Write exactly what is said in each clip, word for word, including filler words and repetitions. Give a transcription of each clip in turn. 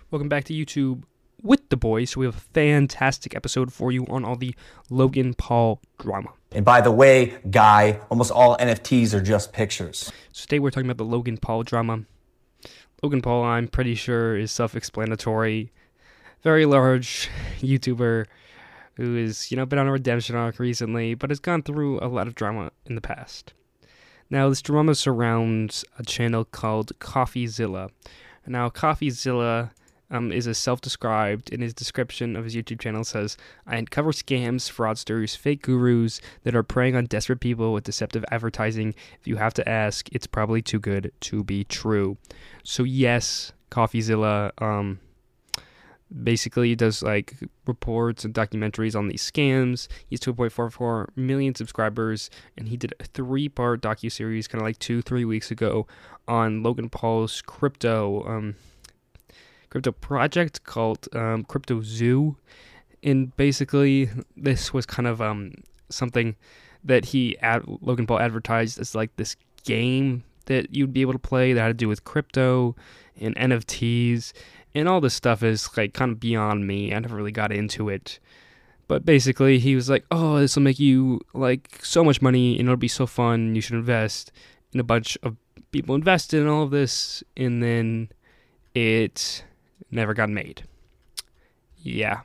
Welcome back to YouTube with the boys. So we have a fantastic episode for you on all the Logan Paul drama. And by the way, Guy, almost all N F Ts are just pictures. So today we're talking about the Logan Paul drama. Logan Paul, I'm pretty sure, is self-explanatory. Very large YouTuber who has, you know, been on a redemption arc recently, but has gone through a lot of drama in the past. Now, this drama surrounds a channel called CoffeeZilla. Now, CoffeeZilla um, is a self-described, in his description of his YouTube channel says, I uncover scams, fraudsters, fake gurus that are preying on desperate people with deceptive advertising. If you have to ask, it's probably too good to be true. So yes, CoffeeZilla um, basically does like reports and documentaries on these scams. He has two point four four million subscribers, and he did a three-part docuseries kind of like two, three weeks ago on Logan Paul's crypto um, crypto project called um, Crypto Zoo. And basically, this was kind of um, something that he, ad- Logan Paul advertised as like this game that you'd be able to play that had to do with crypto and N F Ts. And all this stuff is like kind of beyond me. I never really got into it. But basically, he was like, oh, this will make you like so much money and it'll be so fun. You should invest. And a bunch of people invested in all of this. And then it never got made. Yeah.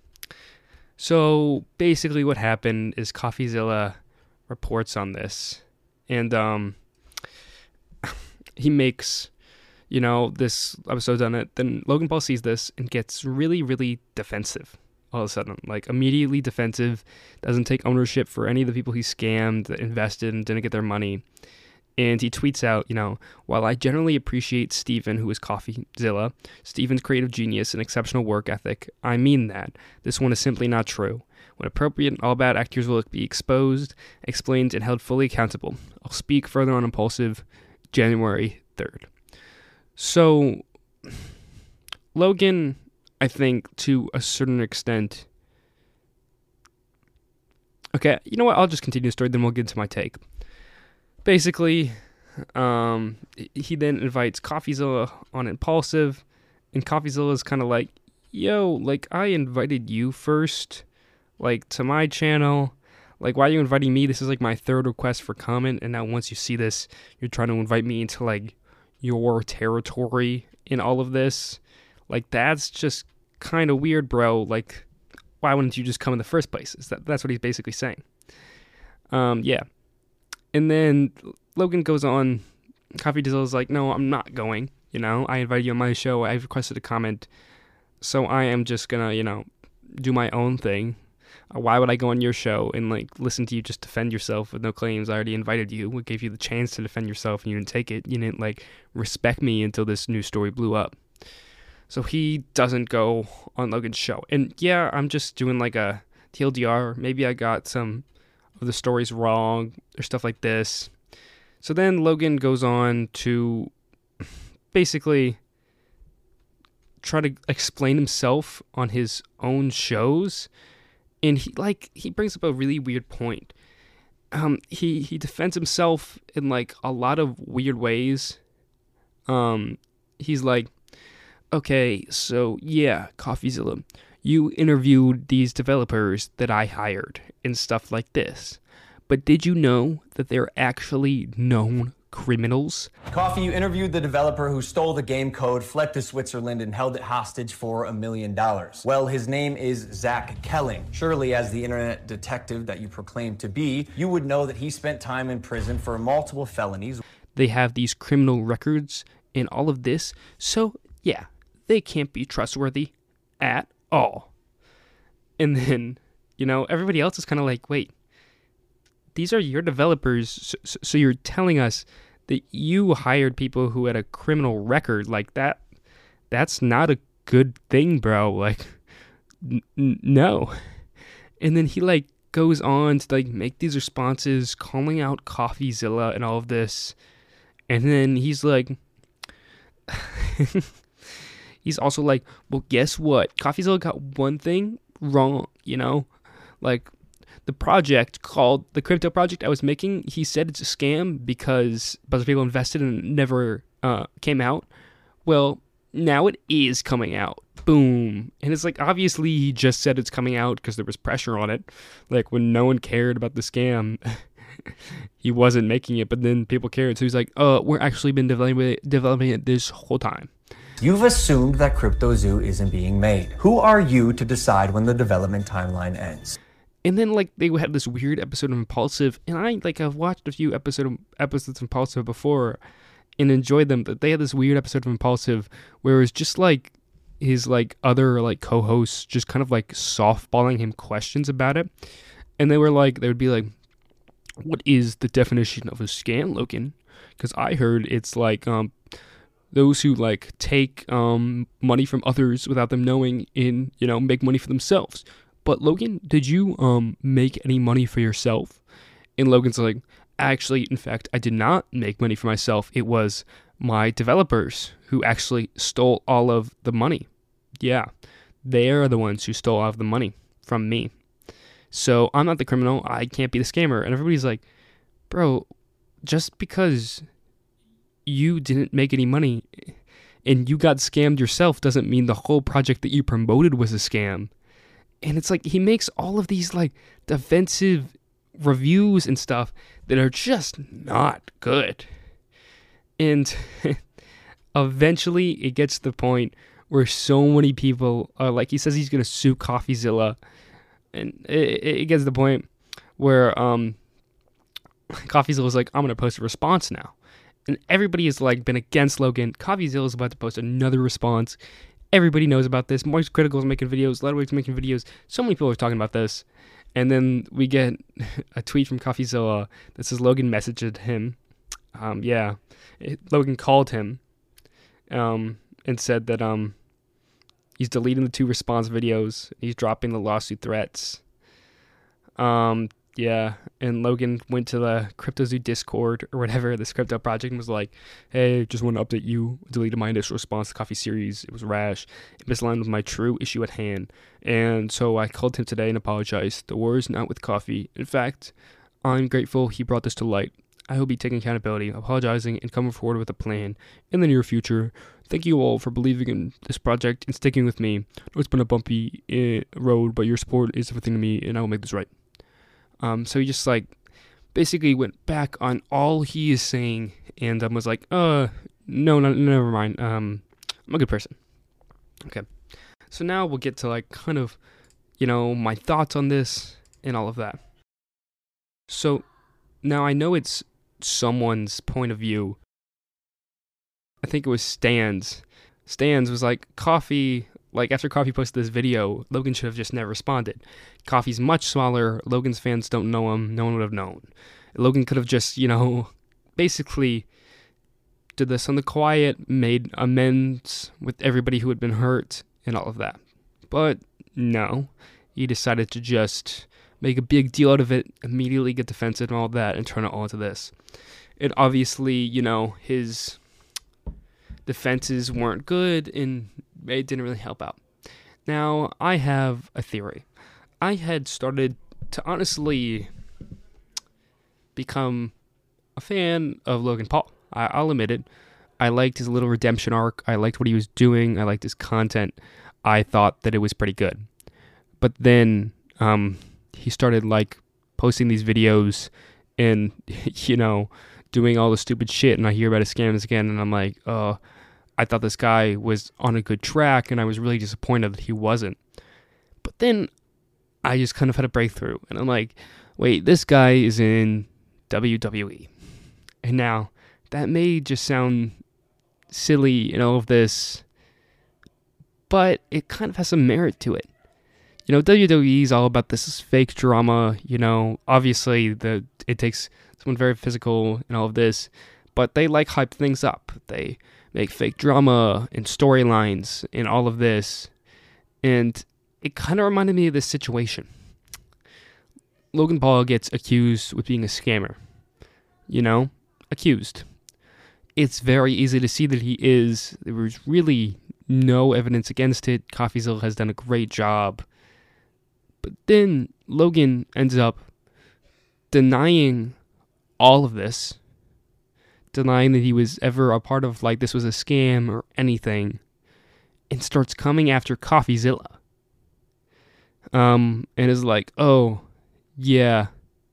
So basically what happened is CoffeeZilla reports on this. And um, he makes... you know, this episode's on it, then Logan Paul sees this and gets really, really defensive all of a sudden. Like, immediately defensive, doesn't take ownership for any of the people he scammed, that invested and didn't get their money. And he tweets out, you know, while I generally appreciate Steven, who is CoffeeZilla, Steven's creative genius and exceptional work ethic, I mean that. This one is simply not true. When appropriate, all bad actors will be exposed, explained, and held fully accountable. I'll speak further on Impulsive January third. So, Logan, I think, to a certain extent... Okay, you know what? I'll just continue the story, then we'll get into my take. Basically, um, he then invites CoffeeZilla on Impulsive, and CoffeeZilla is kind of like, yo, like, I invited you first, like, to my channel. Like, why are you inviting me? This is, like, my third request for comment, and now once you see this, you're trying to invite me into, like, your territory in all of this. Like, that's just kind of weird, bro. Like, why wouldn't you just come in the first place? Is that, that's what he's basically saying. Um, yeah. And then Logan goes on, CoffeeZilla's like, no, I'm not going. You know, I invited you on my show. I've requested a comment. So I am just gonna, you know, do my own thing. Why would I go on your show and, like, listen to you just defend yourself with no claims? I already invited you. We gave you the chance to defend yourself, and you didn't take it. You didn't, like, respect me until this news story blew up. So he doesn't go on Logan's show. And, yeah, I'm just doing, like, a T L D R. Maybe I got some of the stories wrong or stuff like this. So then Logan goes on to basically try to explain himself on his own shows. And he like he brings up a really weird point. Um, he he defends himself in like a lot of weird ways. Um, he's like, okay, so yeah, CoffeeZilla, you interviewed these developers that I hired and stuff like this. But did you know that they're actually known criminals? Coffee, you interviewed the developer who stole the game code, fled to Switzerland, and held it hostage for a million dollars. Well, his name is Zach Kelling. Surely, as the internet detective that you proclaim to be, you would know that he spent time in prison for multiple felonies. They have these criminal records and all of this, so yeah, they can't be trustworthy at all. And then, you know, everybody else is kind of like, wait, these are your developers, so, so you're telling us that you hired people who had a criminal record like that? That's not a good thing, bro. Like, n- n- no. And then he, like, goes on to, like, make these responses, calling out CoffeeZilla and all of this. And then he's like... he's also like, well, guess what? CoffeeZilla got one thing wrong, you know? Like... the project called the crypto project I was making, he said it's a scam because a bunch of people invested and it never uh, came out. Well, now it is coming out. Boom. And it's like, obviously he just said it's coming out because there was pressure on it. Like, when no one cared about the scam, he wasn't making it, but then people cared. So he's like, uh, we're actually been developing it, developing it this whole time. You've assumed that CryptoZoo isn't being made. Who are you to decide when the development timeline ends? And then, like, they had this weird episode of Impulsive, and I, like, I've watched a few episode of, episodes of Impulsive before and enjoyed them, but they had this weird episode of Impulsive where it was just, like, his, like, other, like, co-hosts just kind of, like, softballing him questions about it. And they were, like, they would be like, what is the definition of a scam, Logan? Because I heard it's, like, um, those who, like, take um money from others without them knowing and, you know, make money for themselves. But Logan, did you um make any money for yourself? And Logan's like, actually, in fact, I did not make money for myself. It was my developers who actually stole all of the money. Yeah, they are the ones who stole all of the money from me. So I'm not the criminal. I can't be the scammer. And everybody's like, bro, just because you didn't make any money and you got scammed yourself doesn't mean the whole project that you promoted was a scam. And it's like, he makes all of these, like, defensive reviews and stuff that are just not good. And eventually it gets to the point where so many people are like, he says he's going to sue CoffeeZilla. And it, it gets to the point where um, CoffeeZilla's like, I'm going to post a response now. And everybody has, like, been against Logan. CoffeeZilla's about to post another response. Everybody knows about this. Moist Critical is making videos. Ludwig's making videos. So many people are talking about this. And then we get a tweet from CoffeeZilla that says Logan messaged him. Um, yeah. It, Logan called him um, and said that um, he's deleting the two response videos. He's dropping the lawsuit threats. Um, yeah. And Logan went to the CryptoZoo Discord or whatever, this crypto project, and was like, hey, just want to update you. Deleted my initial response to Coffee Series. It was rash. It misaligned with my true issue at hand. And so I called him today and apologized. The war is not with Coffee. In fact, I'm grateful he brought this to light. I hope he's taking accountability, apologizing, and coming forward with a plan in the near future. Thank you all for believing in this project and sticking with me. I know it's been a bumpy uh, road, but your support is everything to me, and I will make this right. Um, so he just, like, basically went back on all he is saying and um, was like, uh, no, no, never mind. Um, I'm a good person. Okay. So now we'll get to, like, kind of, you know, my thoughts on this and all of that. So now I know it's someone's point of view. I think it was Stan's. Stan's was like, Coffee, like, after Coffee posted this video, Logan should have just never responded. Coffee's much smaller. Logan's fans don't know him. No one would have known. Logan could have just, you know, basically did this on the quiet, made amends with everybody who had been hurt and all of that. But no, he decided to just make a big deal out of it, immediately get defensive and all that, and turn it all into this. And obviously, you know, his defenses weren't good, and it didn't really help out. Now, I have a theory. I had started to honestly become a fan of Logan Paul. I, I'll admit it. I liked his little redemption arc. I liked what he was doing. I liked his content. I thought that it was pretty good. But then um, he started, like, posting these videos and, you know, doing all the stupid shit, and I hear about his scams again, and I'm like, oh, I thought this guy was on a good track, and I was really disappointed that he wasn't. But then I just kind of had a breakthrough, and I'm like, wait, this guy is in W W E. And now, that may just sound silly and all of this, but it kind of has some merit to it. You know, W W E is all about this fake drama, you know, obviously the it takes someone very physical and all of this, but they like hype things up. They make fake drama and storylines and all of this, and it kind of reminded me of this situation. Logan Paul gets accused with being a scammer. You know, accused. It's very easy to see that he is. There was really no evidence against it. CoffeeZilla has done a great job. But then Logan ends up denying all of this, denying that he was ever a part of, like, this was a scam or anything. and starts coming after CoffeeZilla. Um, and is like, oh, yeah,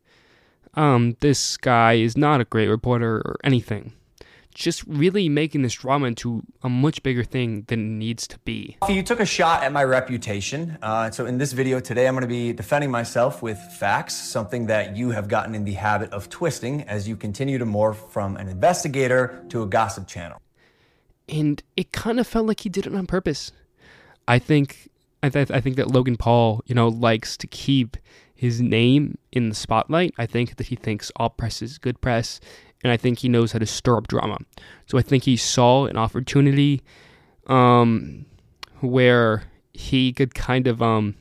um, this guy is not a great reporter or anything. Just really making this drama into a much bigger thing than it needs to be. You took a shot at my reputation. Uh, so in this video today, I'm going to be defending myself with facts, something that you have gotten in the habit of twisting as you continue to morph from an investigator to a gossip channel. And it kind of felt like he did it on purpose. I think I, th- I think that Logan Paul, you know, likes to keep his name in the spotlight. I think that he thinks all press is good press, and I think he knows how to stir up drama. So I think he saw an opportunity um, where he could kind of, um,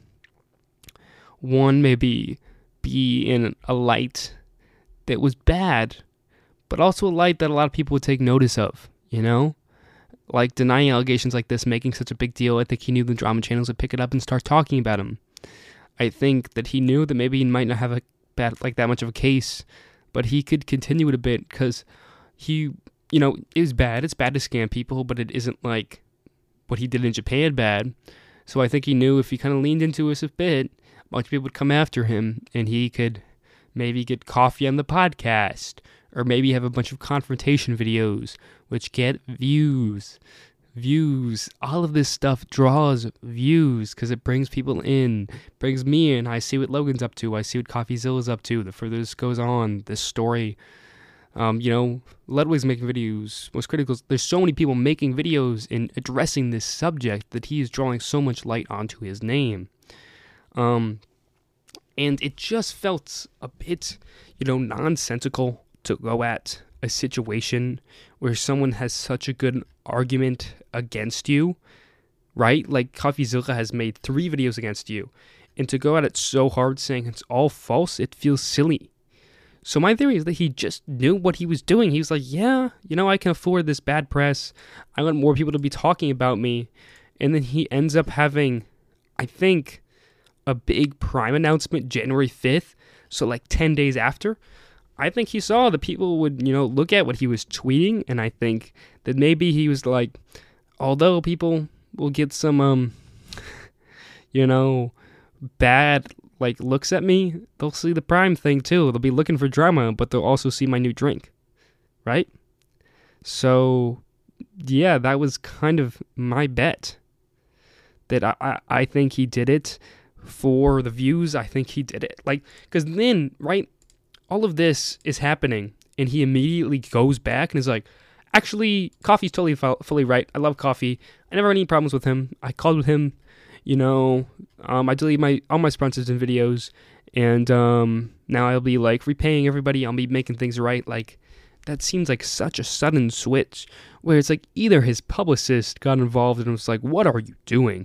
one, maybe be in a light that was bad, but also a light that a lot of people would take notice of, you know? Like denying allegations like this, making such a big deal. I think he knew the drama channels would pick it up and start talking about him. I think that he knew that maybe he might not have a bad, like that much of a case, but he could continue it a bit because he, you know, it was bad. It's bad to scam people, but it isn't like what he did in Japan bad. So I think he knew if he kind of leaned into us a bit, a bunch of people would come after him, and he could maybe get coffee on the podcast, or maybe have a bunch of confrontation videos, which get views. Views. All of this stuff draws views because it brings people in, brings me in. I see what Logan's up to. I see what CoffeeZilla's up to. The further this goes on, this story, um, you know, Ludwig's making videos. Most critical, there's so many people making videos and addressing this subject that he is drawing so much light onto his name. Um, and it just felt a bit, you know, nonsensical to go at a situation where someone has such a good argument against you, right? Like CoffeeZilla has made three videos against you, and to go at it so hard saying it's all false, it feels silly. So my theory is that he just knew what he was doing. He was like, yeah, you know, I can afford this bad press. I want more people to be talking about me. And then he ends up having, I think, a big Prime announcement January fifth, so like ten days after. I think he saw that people would, you know, look at what he was tweeting, and I think that maybe he was like, although people will get some, um, you know, bad, like, looks at me, they'll see the Prime thing, too. They'll be looking for drama, but they'll also see my new drink, right? So, yeah, that was kind of my bet, that I, I, I think he did it for the views. I think he did it, like, because then, right, all of this is happening, and he immediately goes back and is like, actually, Coffee's totally fu- fully right. I love Coffee. I never had any problems with him. I called with him, you know, um, I deleted my all my sponsors and videos, and um, now I'll be, like, repaying everybody. I'll be making things right. Like, that seems like such a sudden switch, where it's like either his publicist got involved and was like, what are you doing?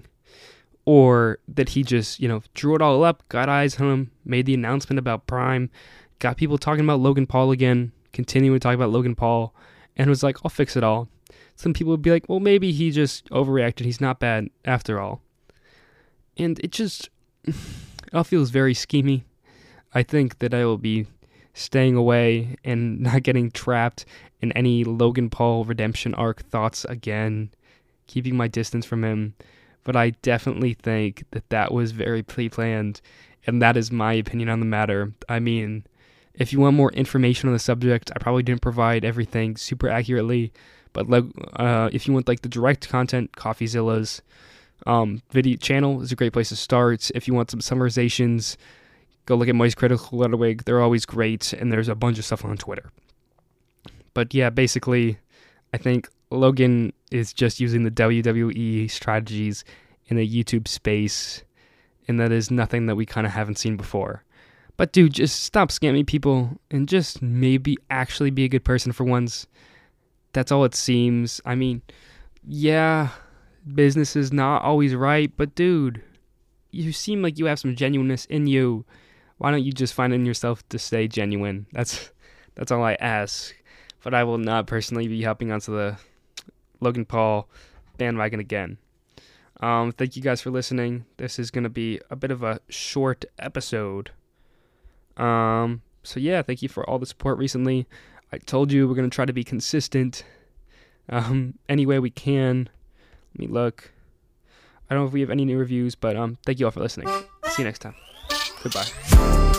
Or that he just, you know, drew it all up, got eyes on him, made the announcement about Prime, got people talking about Logan Paul again, continuing to talk about Logan Paul, and was like, I'll fix it all. Some people would be like, well, maybe he just overreacted. He's not bad after all. And it just, it all feels very schemy. I think that I will be staying away and not getting trapped in any Logan Paul redemption arc thoughts again, keeping my distance from him. But I definitely think that that was very pre-planned, and that is my opinion on the matter. I mean, if you want more information on the subject, I probably didn't provide everything super accurately, but uh, if you want like the direct content, CoffeeZilla's um, video channel is a great place to start. If you want some summarizations, go look at Moist Critical Ludwig. They're always great, and there's a bunch of stuff on Twitter. But yeah, basically, I think Logan is just using the W W E strategies in the YouTube space, and that is nothing that we kind of haven't seen before. But dude, just stop scamming people and just maybe actually be a good person for once. That's all it seems. I mean, yeah, business is not always right, but dude, you seem like you have some genuineness in you. Why don't you just find in yourself to stay genuine? That's that's all I ask. But I will not personally be hopping onto the Logan Paul bandwagon again. Um, thank you guys for listening. This is going to be a bit of a short episode. Um, so yeah, thank you for all the support recently. I told you we're going to try to be consistent um, any way we can. Let me look. I don't know if we have any new reviews, but um, thank you all for listening. See you next time. Goodbye.